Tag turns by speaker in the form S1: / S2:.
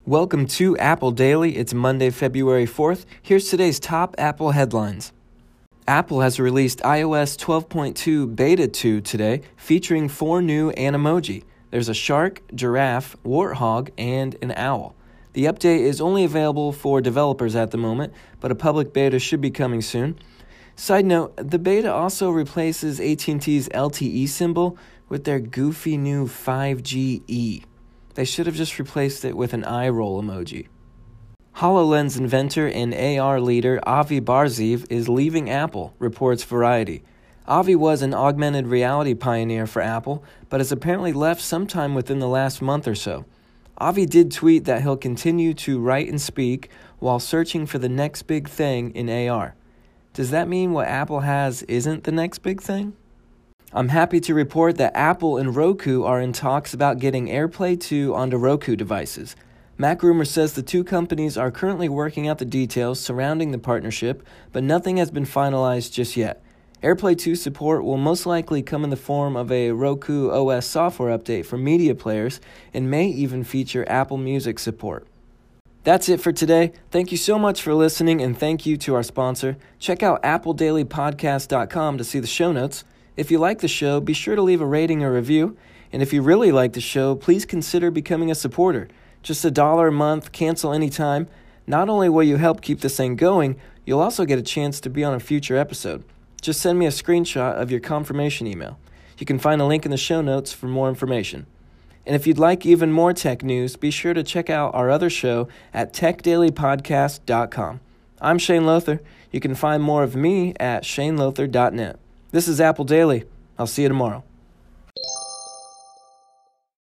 S1: Welcome to Apple Daily. It's Monday, February 4th. Here's today's top Apple headlines. Apple has released iOS 12.2 Beta 2 today, featuring 4 new Animoji. There's a shark, giraffe, warthog, and an owl. The update is only available for developers at the moment, but a public beta should be coming soon. Side note, the beta also replaces AT&T's LTE symbol with their goofy new 5GE. They should have just replaced it with an eye roll emoji. HoloLens inventor and AR leader Avi Barziv is leaving Apple, reports Variety. Avi was an augmented reality pioneer for Apple, but has apparently left sometime within the last month or so. Avi did tweet that he'll continue to write and speak while searching for the next big thing in AR. Does that mean what Apple has isn't the next big thing? I'm happy to report that Apple and Roku are in talks about getting AirPlay 2 onto Roku devices. MacRumor says the two companies are currently working out the details surrounding the partnership, but nothing has been finalized just yet. AirPlay 2 support will most likely come in the form of a Roku OS software update for media players and may even feature Apple Music support. That's it for today. Thank you so much for listening, and thank you to our sponsor. Check out appledailypodcast.com to see the show notes. If you like the show, be sure to leave a rating or review. And if you really like the show, please consider becoming a supporter. Just $1 a month, cancel anytime. Not only will you help keep this thing going, you'll also get a chance to be on a future episode. Just send me a screenshot of your confirmation email. You can find a link in the show notes for more information. And if you'd like even more tech news, be sure to check out our other show at techdailypodcast.com. I'm Shane Lothar. You can find more of me at shanelothar.net. This is Apple Daily. I'll see you tomorrow.